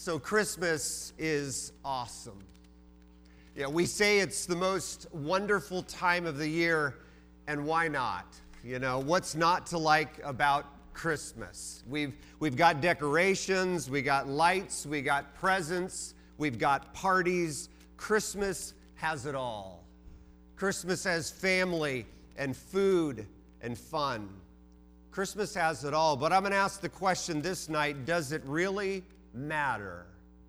So Christmas is awesome. Yeah, we say it's the most wonderful time of the year, and why not? You know, what's not to like about Christmas? We've got decorations, we got lights, we got presents, we've got parties. Christmas has it all. Christmas has family and food and fun. Christmas has it all, but I'm going to ask the question this night, does it really matter?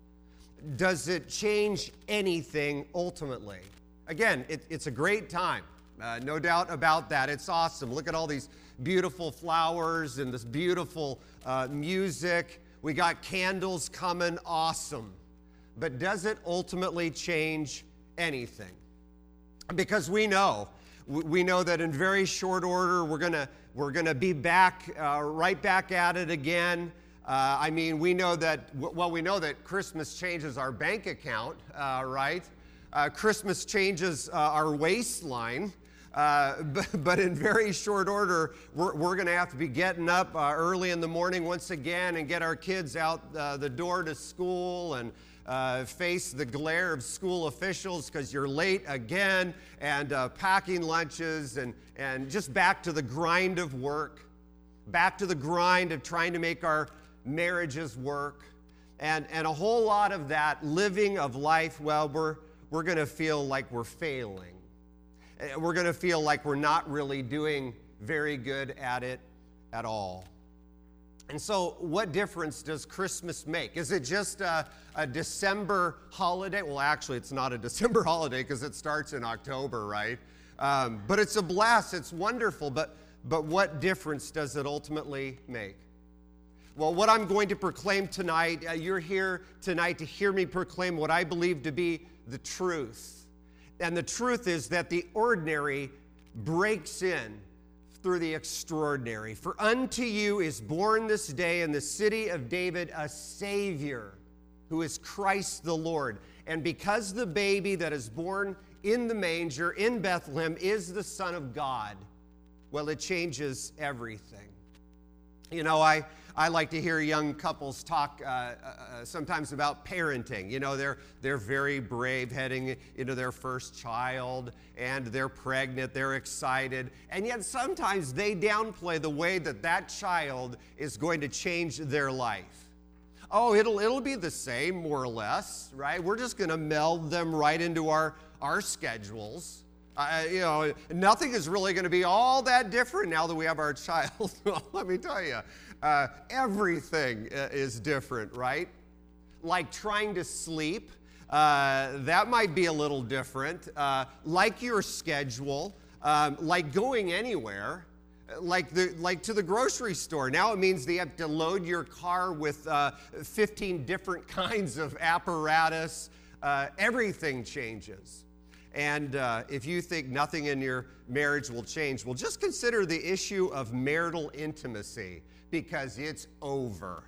Does it change anything ultimately? Again, it's a great time. No doubt about that. It's awesome. Look at all these beautiful flowers and this beautiful music. We got candles coming. Awesome. But does it ultimately change anything? Because we know that in very short order we're gonna be back right back at it again. We know that Christmas changes our bank account, right? Christmas changes our waistline, but in very short order, we're going to have to be getting up early in the morning once again and get our kids out the door to school and face the glare of school officials because you're late again, and packing lunches and just back to the grind of work, back to the grind of trying to make our marriages work, and a whole lot of that living of life. Well, we're going to feel like we're failing. We're going to feel like we're not really doing very good at it at all. And so what difference does Christmas make? Is it just a December holiday? Well, actually, it's not a December holiday because it starts in October, right? But it's a blast. It's wonderful. But what difference does it ultimately make? Well, what I'm going to proclaim tonight, you're here tonight to hear me proclaim what I believe to be the truth. And the truth is that the ordinary breaks in through the extraordinary. For unto you is born this day in the city of David a Savior, who is Christ the Lord. And because the baby that is born in the manger in Bethlehem is the Son of God, well, it changes everything. You know, I like to hear young couples talk sometimes about parenting. You know, they're very brave heading into their first child, and they're pregnant, they're excited, and yet sometimes they downplay the way that child is going to change their life. Oh, it'll be the same, more or less, right? We're just going to meld them right into our schedules. Nothing is really going to be all that different now that we have our child. Well, let me tell you, everything is different, right? Like trying to sleep, that might be a little different. Like your schedule, like going anywhere, like to the grocery store. Now it means that you have to load your car with 15 different kinds of apparatus. Everything changes. And if you think nothing in your marriage will change, well, just consider the issue of marital intimacy, because it's over.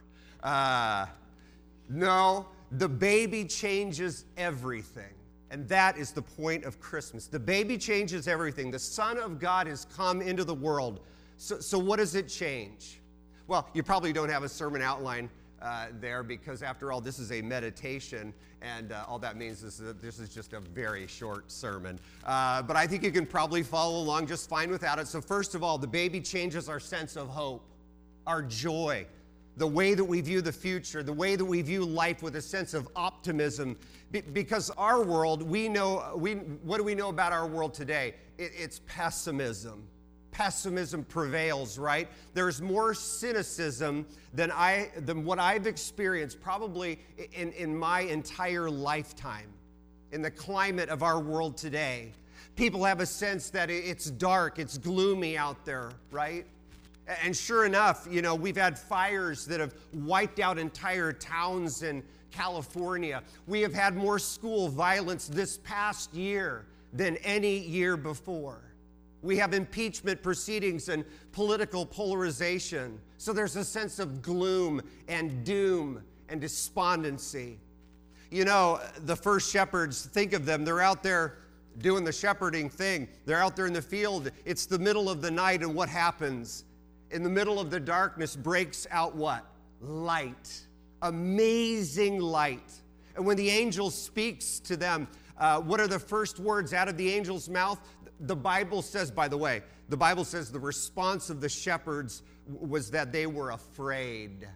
No, the baby changes everything. And that is the point of Christmas. The baby changes everything. The Son of God has come into the world. So what does it change? Well, you probably don't have a sermon outline there, because after all, this is a meditation, and all that means is that this is just a very short sermon. But I think you can probably follow along just fine without it. So first of all, the baby changes our sense of hope, our joy, the way that we view the future, the way that we view life with a sense of optimism. Because our world, what do we know about our world today? It's pessimism. Pessimism prevails, right? There's more cynicism than what I've experienced probably in my entire lifetime. In the climate of our world today, people have a sense that it's dark, it's gloomy out there, right? And sure enough, you know, we've had fires that have wiped out entire towns in California. We have had more school violence this past year than any year before. We have impeachment proceedings and political polarization. So there's a sense of gloom and doom and despondency. You know, the first shepherds, think of them. They're out there doing the shepherding thing. They're out there in the field. It's the middle of the night, and what happens? In the middle of the darkness breaks out what? Light. amazing light. And when the angel speaks to them, what are the first words out of the angel's mouth? The Bible says, by the way, the Bible says the response of the shepherds was that they were afraid.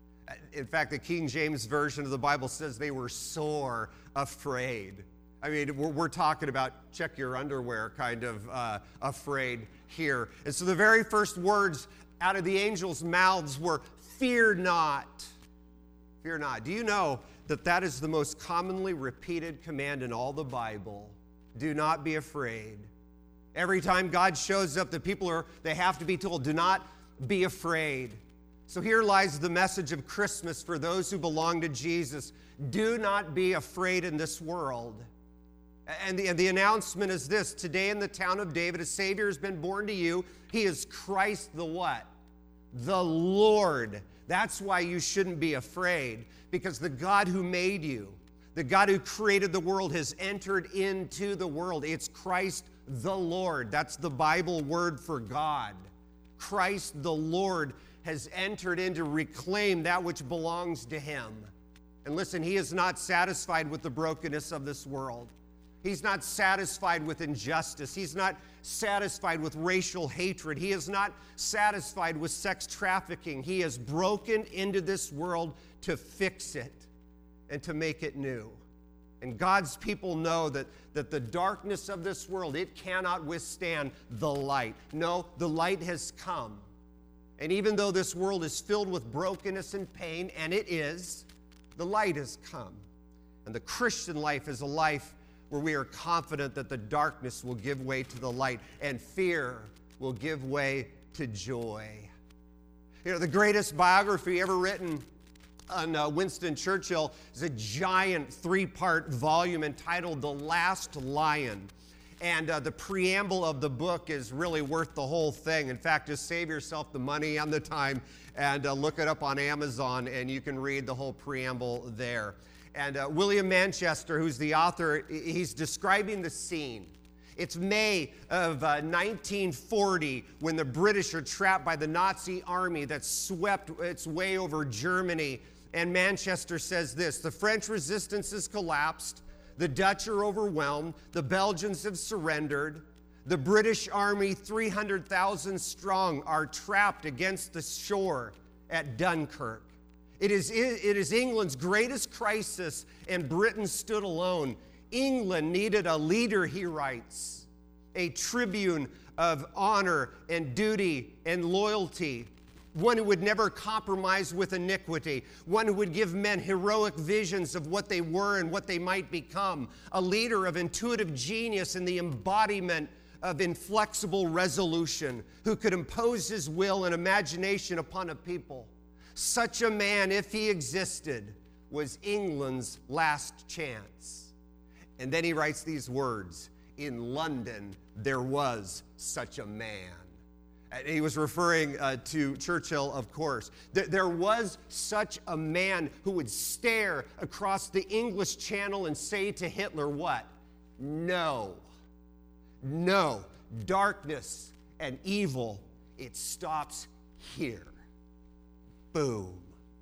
In fact, the King James Version of the Bible says they were sore afraid. I mean, we're talking about check your underwear kind of afraid here. And so the very first words out of the angels' mouths were, "Fear not." Fear not. Do you know that that is the most commonly repeated command in all the Bible? Do not be afraid. Every time God shows up, they have to be told, do not be afraid. So here lies the message of Christmas for those who belong to Jesus. Do not be afraid in this world. And the announcement is this: today in the town of David, a Savior has been born to you. He is Christ the what? The Lord. That's why you shouldn't be afraid, because the God who made you, the God who created the world, has entered into the world. It's Christ the Lord. That's the Bible word for God. Christ the Lord has entered in to reclaim that which belongs to him. And listen, he is not satisfied with the brokenness of this world. He's not satisfied with injustice. He's not satisfied with racial hatred. He is not satisfied with sex trafficking. He has broken into this world to fix it and to make it new. And God's people know that the darkness of this world, it cannot withstand the light. No, the light has come. And even though this world is filled with brokenness and pain, and it is, the light has come. And the Christian life is a life where we are confident that the darkness will give way to the light and fear will give way to joy. You know, the greatest biography ever written on Winston Churchill is a giant 3-part volume entitled The Last Lion. And the preamble of the book is really worth the whole thing. In fact, just save yourself the money and the time and look it up on Amazon, and you can read the whole preamble there. And William Manchester, who's the author, he's describing the scene. It's May of 1940 when the British are trapped by the Nazi army that swept its way over Germany. And Manchester says this: the French resistance has collapsed. The Dutch are overwhelmed. The Belgians have surrendered. The British army, 300,000 strong, are trapped against the shore at Dunkirk. It is England's greatest crisis, and Britain stood alone. England needed a leader, he writes, a tribune of honor and duty and loyalty, one who would never compromise with iniquity, one who would give men heroic visions of what they were and what they might become, a leader of intuitive genius and the embodiment of inflexible resolution, who could impose his will and imagination upon a people. Such a man, if he existed, was England's last chance. And then he writes these words: in London, there was such a man. And he was referring to Churchill, of course. There was such a man who would stare across the English Channel and say to Hitler, what? No. No. Darkness and evil, it stops here. Boom.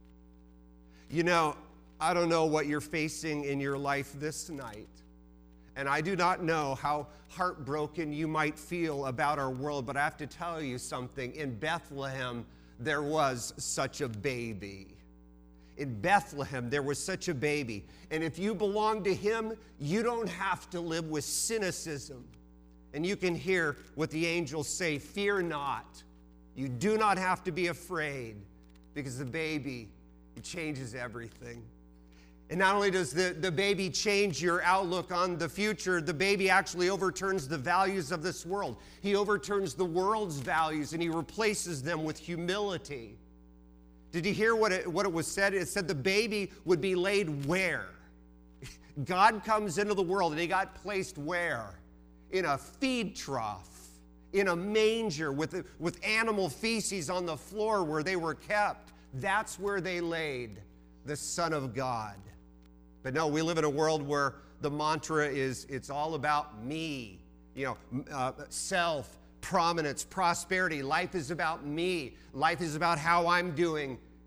You know, I don't know what you're facing in your life this night, and I do not know how heartbroken you might feel about our world, but I have to tell you something. In Bethlehem, there was such a baby. In Bethlehem, there was such a baby. And if you belong to him, you don't have to live with cynicism. And you can hear what the angels say: fear not. You do not have to be afraid, because the baby, he changes everything. And not only does the baby change your outlook on the future, the baby actually overturns the values of this world. He overturns the world's values and he replaces them with humility. Did you hear what it was said? It said the baby would be laid where? God comes into the world and he got placed where? In a feed trough, in a manger with animal feces on the floor where they were kept. That's where they laid the Son of God. But no, we live in a world where the mantra is, it's all about me. You know, self, prominence, prosperity. Life is about me. Life is about how I'm doing.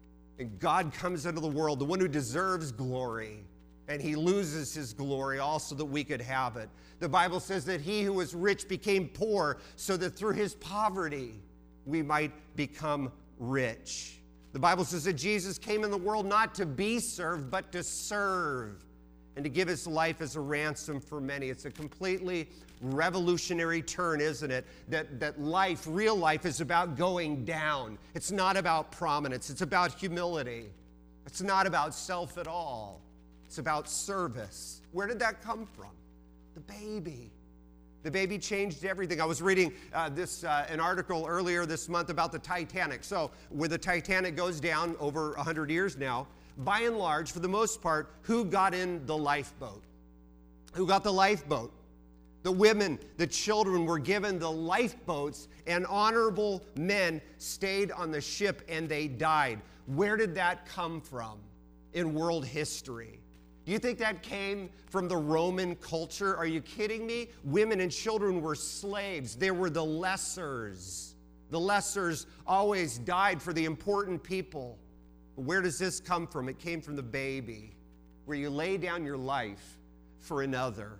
And God comes into the world, the one who deserves glory, and he loses his glory also that we could have it. The Bible says that he who was rich became poor so that through his poverty we might become rich. The Bible says that Jesus came in the world not to be served, but to serve and to give his life as a ransom for many. It's a completely revolutionary turn, isn't it? That life, real life, is about going down. It's not about prominence. It's about humility. It's not about self at all. It's about service. Where did that come from? The baby. The baby changed everything. I was reading an article earlier this month about the Titanic. So where the Titanic goes down over 100 years now, by and large, for the most part, who got in the lifeboat? Who got the lifeboat? The women, the children were given the lifeboats, and honorable men stayed on the ship and they died. Where did that come from in world history? Do you think that came from the Roman culture? Are you kidding me? Women and children were slaves. They were the lessers. The lessers always died for the important people. But where does this come from? It came from the baby, where you lay down your life for another.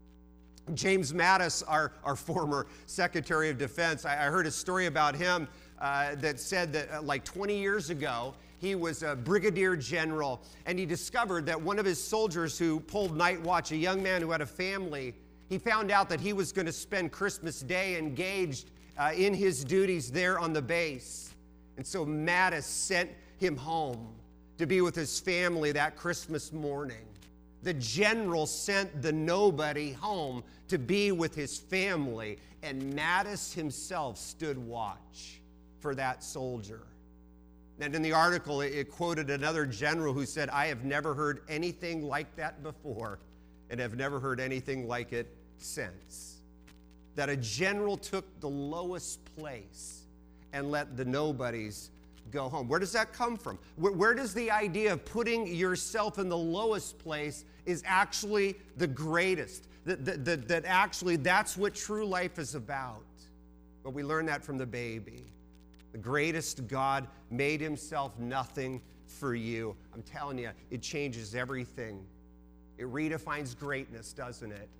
James Mattis, our former Secretary of Defense, I heard a story about him that said that like 20 years ago, he was a brigadier general, and he discovered that one of his soldiers who pulled night watch, a young man who had a family, he found out that he was going to spend Christmas Day engaged in his duties there on the base. And so Mattis sent him home to be with his family that Christmas morning. The general sent the nobody home to be with his family, and Mattis himself stood watch for that soldier. And in the article, it quoted another general who said, "I have never heard anything like that before, and have never heard anything like it since." That a general took the lowest place and let the nobodies go home. Where does that come from? Where does the idea of putting yourself in the lowest place is actually the greatest? That actually that's what true life is about. But we learn that from the baby. The greatest God made himself nothing for you. I'm telling you, it changes everything. It redefines greatness, doesn't it?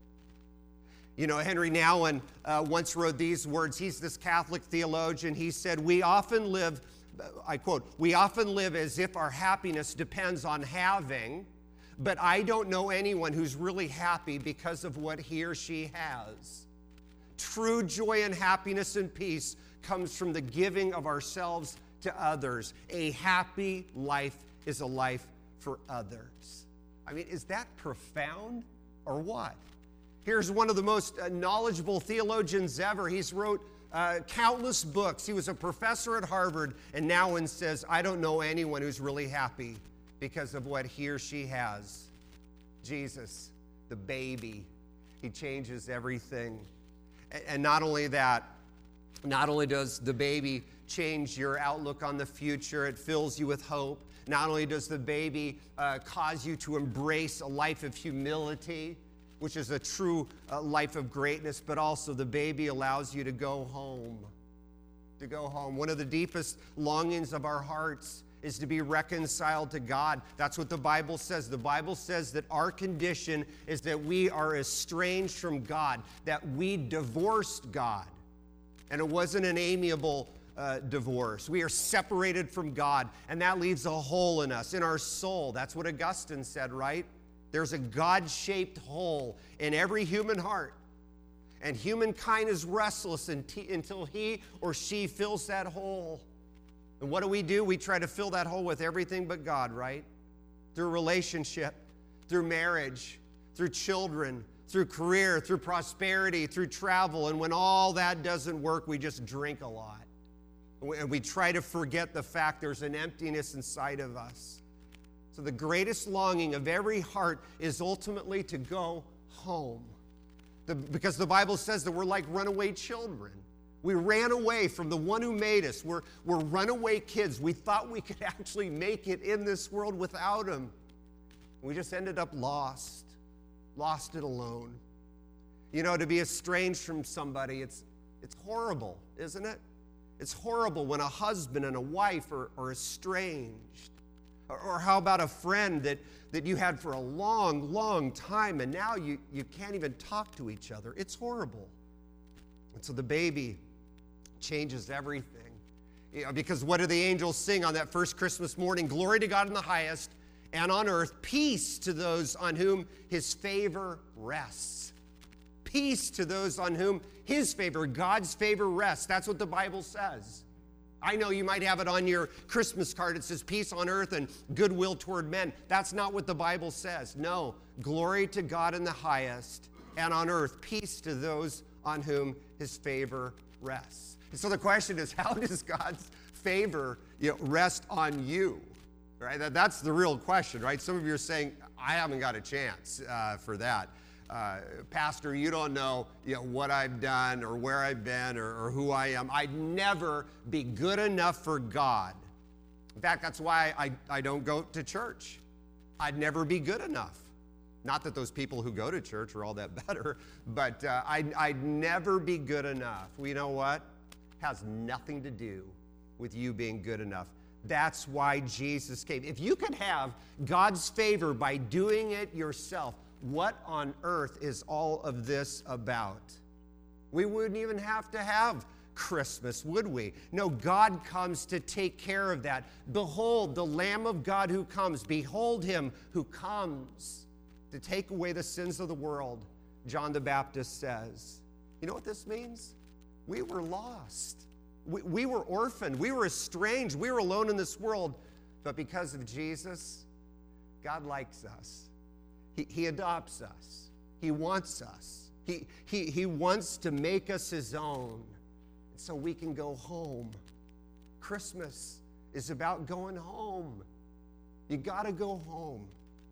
You know, Henry Nouwen once wrote these words. He's this Catholic theologian. He said, "We often live," I quote, "we often live as if our happiness depends on having, but I don't know anyone who's really happy because of what he or she has. True joy and happiness and peace comes from the giving of ourselves to others. A happy life is a life for others." I mean, is that profound or what? Here's one of the most knowledgeable theologians ever. He's wrote countless books. He was a professor at Harvard, and Nouwen says, "I don't know anyone who's really happy because of what he or she has." Jesus, the baby, he changes everything. And not only that, not only does the baby change your outlook on the future, it fills you with hope. Not only does the baby cause you to embrace a life of humility, which is a true life of greatness, but also the baby allows you to go home. To go home. One of the deepest longings of our hearts is to be reconciled to God. That's what the Bible says. The Bible says that our condition is that we are estranged from God, that we divorced God. And it wasn't an amiable divorce. We are separated from God, and that leaves a hole in us, in our soul. That's what Augustine said, right? There's a God-shaped hole in every human heart. And humankind is restless until he or she fills that hole. And what do? We try to fill that hole with everything but God, right? Through relationship, through marriage, through children, through career, through prosperity, through travel. And when all that doesn't work, we just drink a lot. And we try to forget the fact there's an emptiness inside of us. So the greatest longing of every heart is ultimately to go home. Because the Bible says that we're like runaway children. We ran away from the one who made us. We're runaway kids. We thought we could actually make it in this world without him. We just ended up lost and alone. You know, to be estranged from somebody, it's horrible, isn't it? It's horrible when a husband and a wife are estranged. Or how about a friend that you had for a long, long time, and now you can't even talk to each other? It's horrible. And so the baby changes everything. Because what do the angels sing on that first Christmas morning? Glory to God in the highest, and on earth, peace to those on whom his favor rests. Peace to those on whom his favor, God's favor, rests. That's what the Bible says. I know you might have it on your Christmas card. It says peace on earth and goodwill toward men. That's not what the Bible says. No, glory to God in the highest, and on earth, peace to those on whom his favor rests. And so the question is, how does God's favor rest on you? Right? That's the real question, right? Some of you are saying, I haven't got a chance for that. Pastor, you don't know, what I've done or where I've been or who I am. I'd never be good enough for God. In fact, that's why I don't go to church. I'd never be good enough. Not that those people who go to church are all that better, but I'd never be good enough. Well, you know what? It has nothing to do with you being good enough. That's why Jesus came. If you could have God's favor by doing it yourself, what on earth is all of this about? We wouldn't even have to have Christmas, would we? No, God comes to take care of that. Behold, the Lamb of God who comes. Behold him who comes to take away the sins of the world, John the Baptist says. You know what this means? We were lost. We were orphaned. We were estranged. We were alone in this world. But because of Jesus, God likes us. He adopts us. He wants us. He wants to make us his own so we can go home. Christmas is about going home. You got to go home.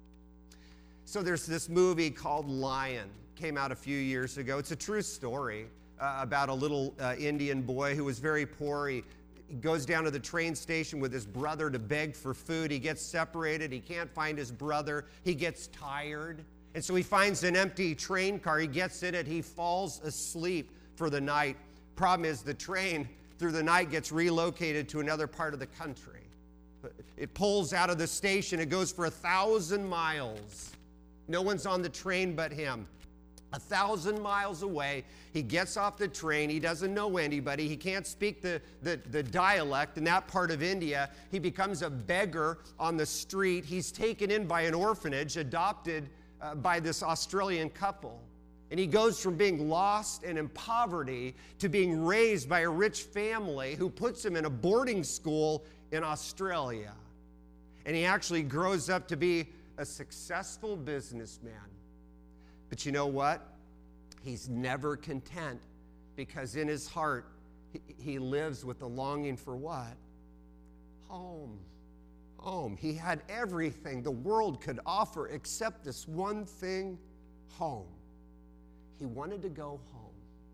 So there's this movie called Lion. Came out a few years ago. It's a true story about a little Indian boy who was very poor. He goes down to the train station with his brother to beg for food. He gets separated. He can't find his brother. He gets tired. And so he finds an empty train car. He gets in it. He falls asleep for the night. Problem is the train through the night gets relocated to another part of the country. It pulls out of the station. It goes for 1,000 miles. No one's on the train but him. 1,000 miles away, he gets off the train. He doesn't know anybody. He can't speak the dialect in that part of India. He becomes a beggar on the street. He's taken in by an orphanage, adopted by this Australian couple. And he goes from being lost and in poverty to being raised by a rich family who puts him in a boarding school in Australia. And he actually grows up to be a successful businessman. But you know what? He's never content because in his heart, he lives with the longing for what? Home. Home. He had everything the world could offer except this one thing, home. He wanted to go home.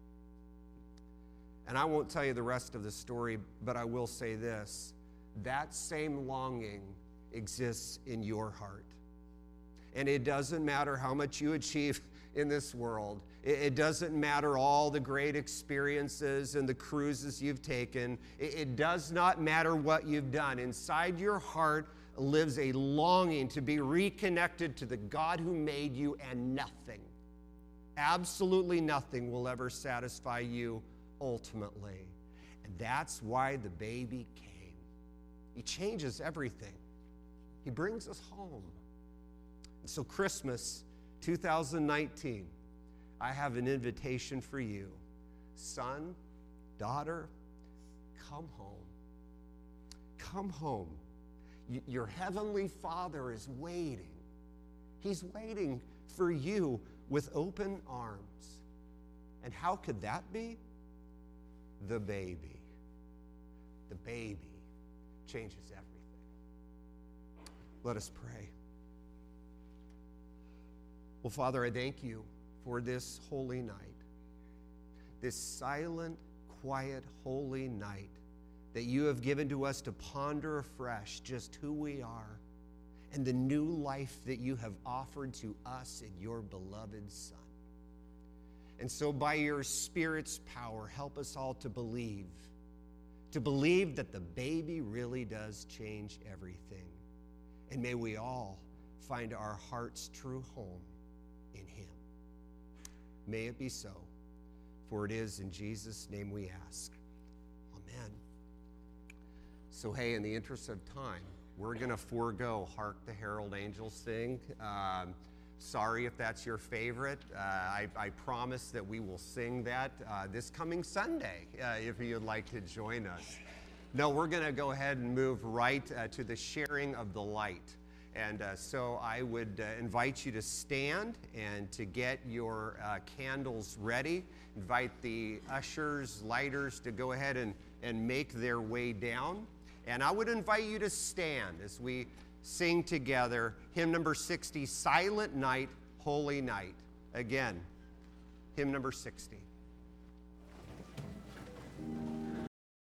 And I won't tell you the rest of the story, but I will say this. That same longing exists in your heart. And it doesn't matter how much you achieve in this world. It doesn't matter all the great experiences and the cruises you've taken. It does not matter what you've done. Inside your heart lives a longing to be reconnected to the God who made you, and nothing, absolutely nothing will ever satisfy you ultimately. And that's why the baby came. He changes everything. He brings us home. So Christmas 2019, I have an invitation for you. Son, daughter, come home. Come home. Your heavenly Father is waiting. He's waiting for you with open arms. And how could that be? The baby. The baby changes everything. Let us pray. Well, Father, I thank you for this holy night, this silent, quiet, holy night that you have given to us to ponder afresh just who we are and the new life that you have offered to us in your beloved Son. And so by your Spirit's power, help us all to believe that the baby really does change everything. And may we all find our heart's true home in him. May it be so, for it is in Jesus' name we ask. Amen. So, hey, in the interest of time, we're going to forego Hark the Herald Angels Sing. Sorry if that's your favorite. I promise that we will sing that this coming Sunday if you'd like to join us. No, we're going to go ahead and move right to the sharing of the light. And so I would invite you to stand and to get your candles ready. Invite the ushers, lighters to go ahead and make their way down. And I would invite you to stand as we sing together hymn number 60, Silent Night, Holy Night. Again, hymn number 60.